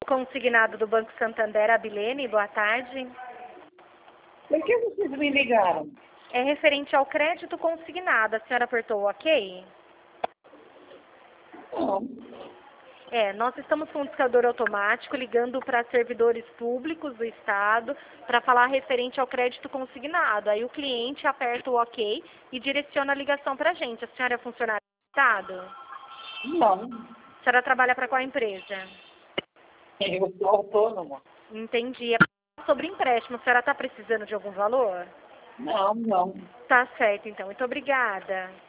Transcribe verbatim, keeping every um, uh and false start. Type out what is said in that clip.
Consignado do Banco Santander, Abilene, boa tarde. Por que vocês me ligaram? É referente ao crédito consignado. A senhora apertou o ok? Não. É, nós estamos com um discador automático ligando para servidores públicos do Estado para falar referente ao crédito consignado. Aí o cliente aperta o ok e direciona a ligação para a gente. A senhora é funcionária do Estado? Não. A senhora trabalha para qual empresa? Eu sou autônoma. Entendi. É sobre empréstimo. A senhora está precisando de algum valor? Não, não. Tá certo, então. Muito obrigada.